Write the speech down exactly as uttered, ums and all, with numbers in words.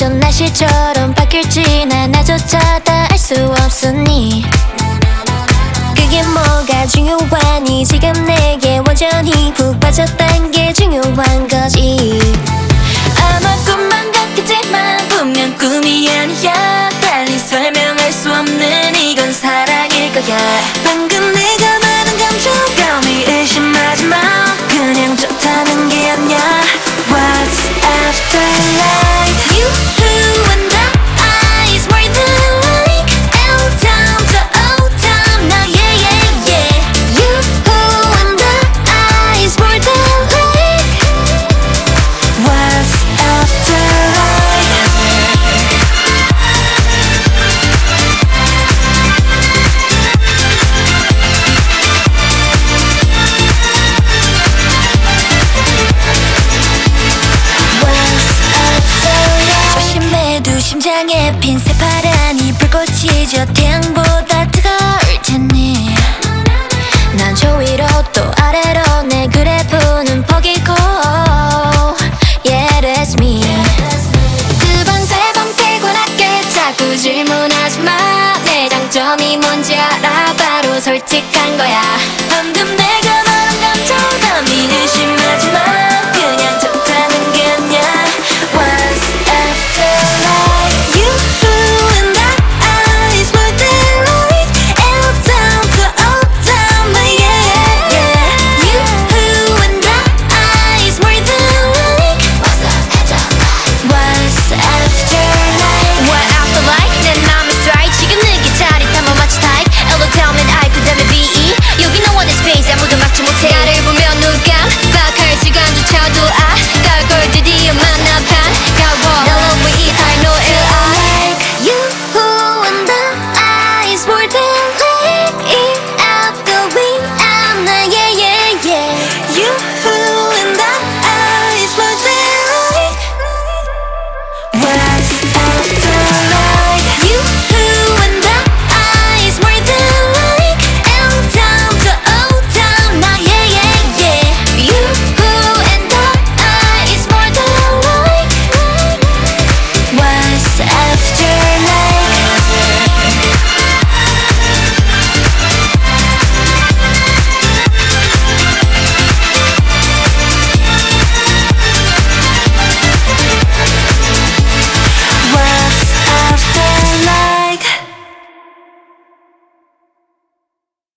어쩜 날씨처럼 바뀔지 난 나조차 다 알 수 없으니 그게 뭐가 중요하니 지금 내게 완전히 푹 빠졌단 게 중요한 거지. 아마 꿈만 같겠지만 분명 꿈이 아니야. 달리 설명할 수 없는 이건 사랑일 거야. 방금 내가 말한 감정감이 의심하지 마. 그냥 좋다는 게 아니야. What's after life? You who and the eyes more than like L time to O time now yeah yeah yeah. You who and the eyes more than like What's after life? 조심해도 심장에 핀 새파란 이 불꽃이 저 태양보